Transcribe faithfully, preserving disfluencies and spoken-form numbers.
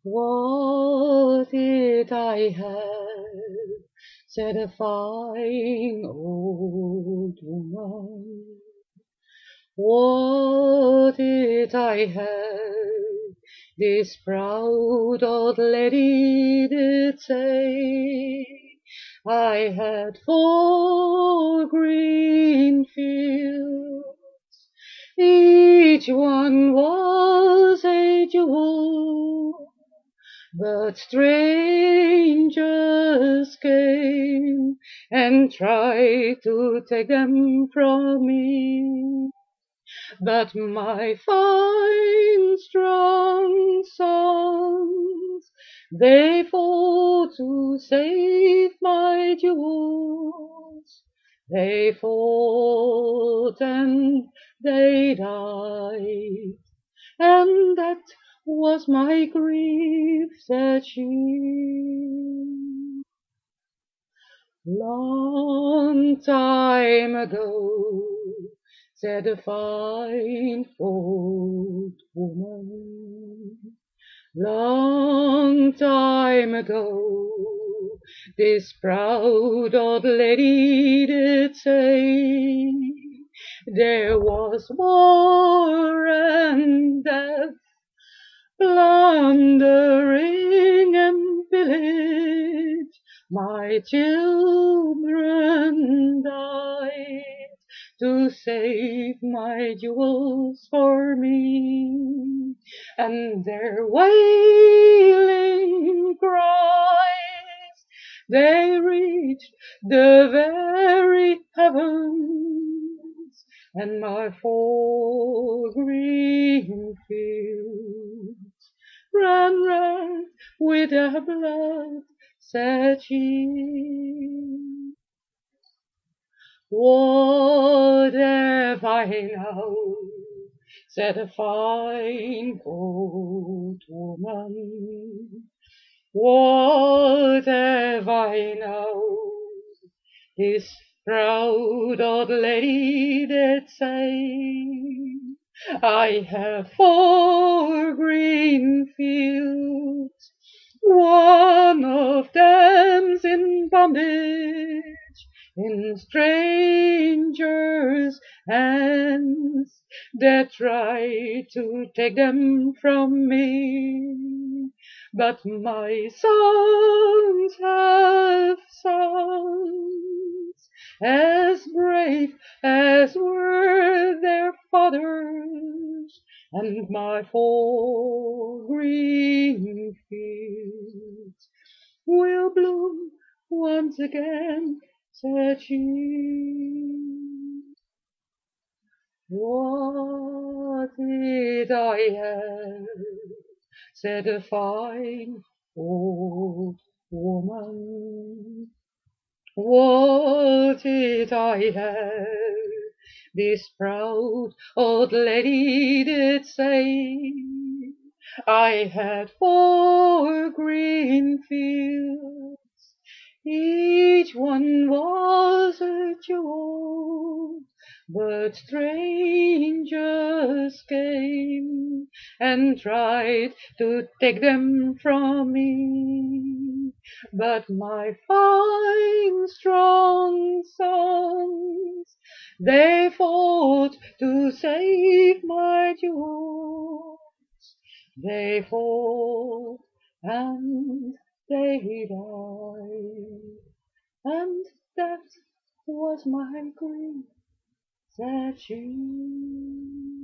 What did I have? Said a fine old woman. What did I have? This proud old lady did say. I had four green fields, each one was a jewel. But strangers came and tried to take them from me. But my fine, strong sons, they fought to save my jewels. They fought and they died, and that was my grief, said she. Long time ago, said a fine old woman. Long time ago, this proud old lady did say, there was war and death, plundering and pillage, my children died to save my jewels for me, and their wailing cries, they reached the very heavens, and my four green fields ran red with their blood, said she. What have I now? Said a fine old woman. What have I now? This proud old lady did say, I have four green fields, one of them's in bondage, in strangers' hands that try to take them from me. But my sons have sons as brave as were their fathers, and my four green fields will bloom once again, said she. What did I have? Said a fine old woman. What did I have? This proud old lady did say. I had four green fields, each one was a jewel, but strangers came and tried to take them from me. But my fine, strong sons, they fought to save my jewels. They fought and they died, and that was my grief, said she.